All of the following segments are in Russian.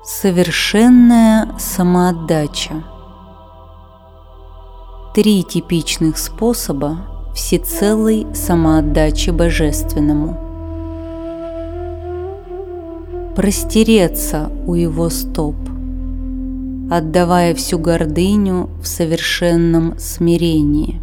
Совершенная самоотдача. 3 типичных способа всецелой самоотдачи Божественному. Простереться у Его стоп, отдавая всю гордыню в совершенном смирении.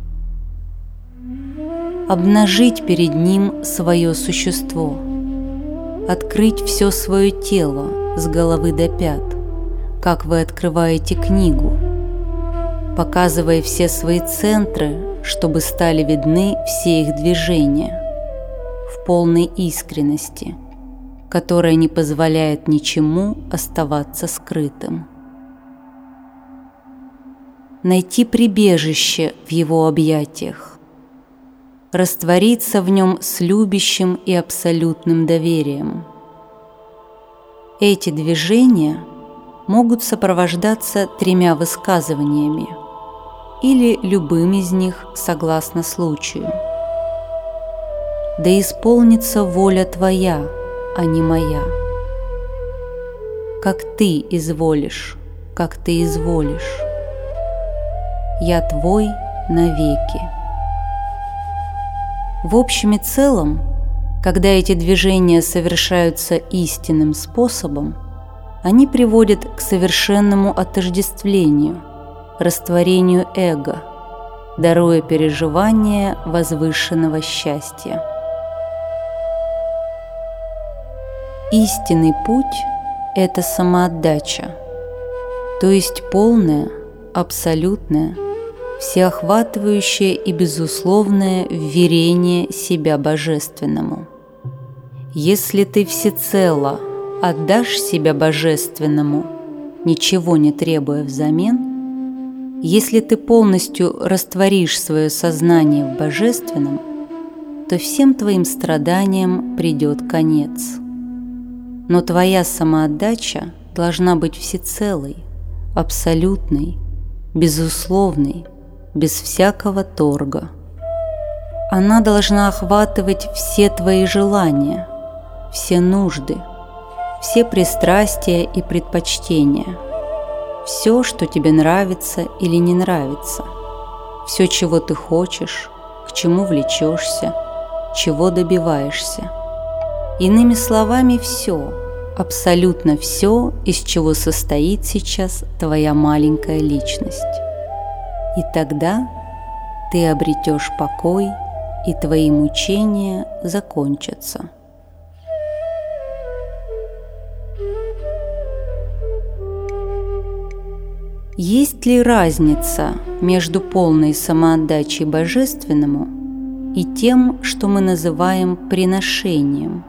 Обнажить перед Ним свое существо, открыть все свое тело с головы до пят, как вы открываете книгу, показывая все свои центры, чтобы стали видны все их движения в полной искренности, которая не позволяет ничему оставаться скрытым. Найти прибежище в Его объятиях, раствориться в нем с любящим и абсолютным доверием. Эти движения могут сопровождаться 3 высказываниями или любым из них согласно случаю. «Да исполнится воля Твоя, а не моя. Как Ты изволишь, как Ты изволишь. Я Твой навеки». В общем и целом, когда эти движения совершаются истинным способом, они приводят к совершенному отождествлению, растворению эго, даруя переживание возвышенного счастья. Истинный путь – это самоотдача, то есть полная, абсолютная, всеохватывающее и безусловное вверение себя Божественному. Если ты всецело отдашь себя Божественному, ничего не требуя взамен, если ты полностью растворишь свое сознание в Божественном, то всем твоим страданиям придет конец. Но твоя самоотдача должна быть всецелой, абсолютной, безусловной, без всякого торга. Она должна охватывать все твои желания, все нужды, все пристрастия и предпочтения, все, что тебе нравится или не нравится, все, чего ты хочешь, к чему влечешься, чего добиваешься. Иными словами, все, абсолютно все, из чего состоит сейчас твоя маленькая личность. И тогда ты обретешь покой, и твои мучения закончатся. Есть ли разница между полной самоотдачей Божественному и тем, что мы называем приношением?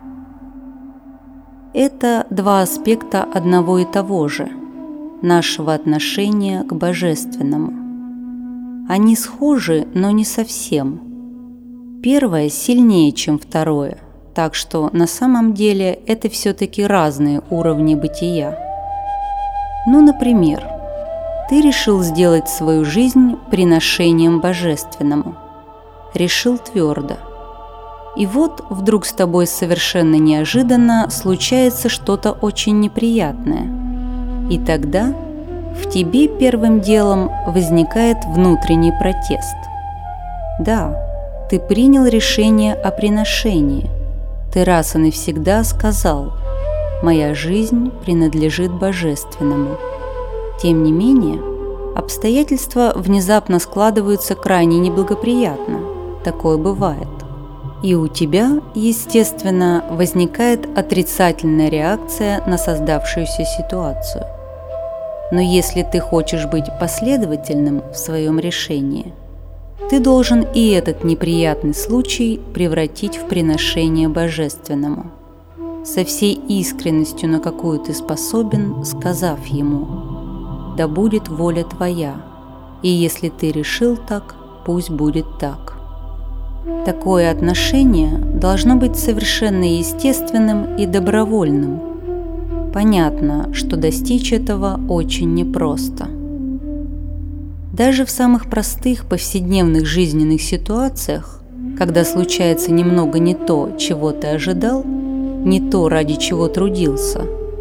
Это 2 аспекта одного и того же – нашего отношения к Божественному. Они схожи, но не совсем. Первое сильнее, чем второе, так что на самом деле это все-таки разные уровни бытия. Ну, например, ты решил сделать свою жизнь приношением Божественному. Решил твердо. И вот вдруг с тобой совершенно неожиданно случается что-то очень неприятное. И тогда в тебе первым делом возникает внутренний протест. Да, ты принял решение о приношении. Ты раз и навсегда сказал: «Моя жизнь принадлежит Божественному». Тем не менее, обстоятельства внезапно складываются крайне неблагоприятно. Такое бывает. И у тебя, естественно, возникает отрицательная реакция на создавшуюся ситуацию. Но если ты хочешь быть последовательным в своем решении, ты должен и этот неприятный случай превратить в приношение Божественному, со всей искренностью, на какую ты способен, сказав Ему: «Да будет воля Твоя, и если Ты решил так, пусть будет так». Такое отношение должно быть совершенно естественным и добровольным. Понятно, что достичь этого очень непросто. Даже в самых простых повседневных жизненных ситуациях, когда случается немного не то, чего ты ожидал, не то, ради чего трудился,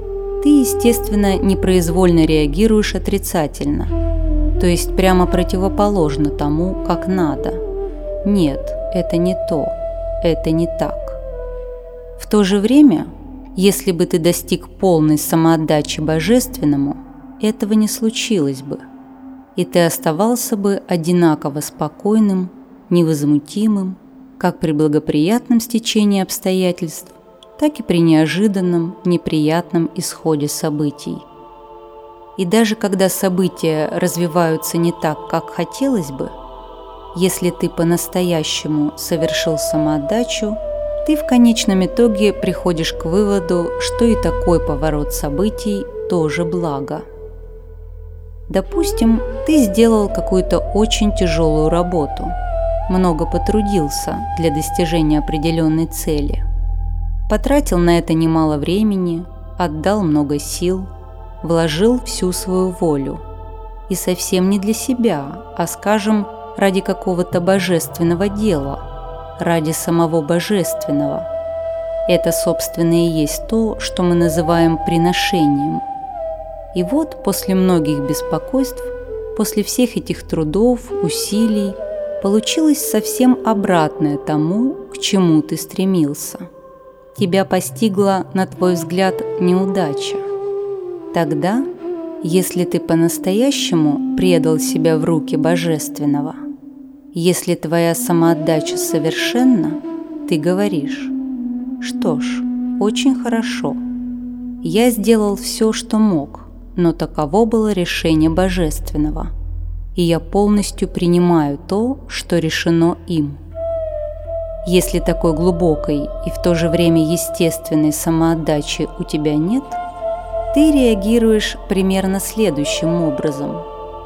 ты, естественно, непроизвольно реагируешь отрицательно, то есть прямо противоположно тому, как надо. Нет, это не то, это не так. В то же время, если бы ты достиг полной самоотдачи Божественному, этого не случилось бы, и ты оставался бы одинаково спокойным, невозмутимым, как при благоприятном стечении обстоятельств, так и при неожиданном, неприятном исходе событий. И даже когда события развиваются не так, как хотелось бы, если ты по-настоящему совершил самоотдачу, ты в конечном итоге приходишь к выводу, что и такой поворот событий тоже благо. Допустим, ты сделал какую-то очень тяжелую работу, много потрудился для достижения определенной цели, потратил на это немало времени, отдал много сил, вложил всю свою волю. И совсем не для себя, а, скажем, ради какого-то божественного дела, ради самого божественного. Это, собственно, и есть то, что мы называем приношением. И вот после многих беспокойств, после всех этих трудов, усилий, получилось совсем обратное тому, к чему ты стремился. Тебя постигла, на твой взгляд, неудача. Тогда, если ты по-настоящему предал себя в руки Божественного, если твоя самоотдача совершенна, ты говоришь: что ж, очень хорошо. Я сделал все, что мог, но таково было решение Божественного, и я полностью принимаю то, что решено им. Если такой глубокой и в то же время естественной самоотдачи у тебя нет, ты реагируешь примерно следующим образом.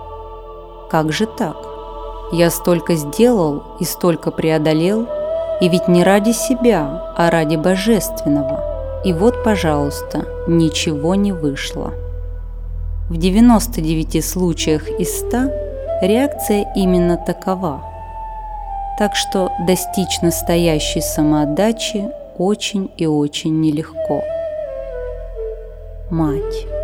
Как же так? Я столько сделал и столько преодолел, и ведь не ради себя, а ради Божественного. И вот, пожалуйста, ничего не вышло. В 99 случаях из 100 реакция именно такова. Так что достичь настоящей самоотдачи очень и очень нелегко. Мать.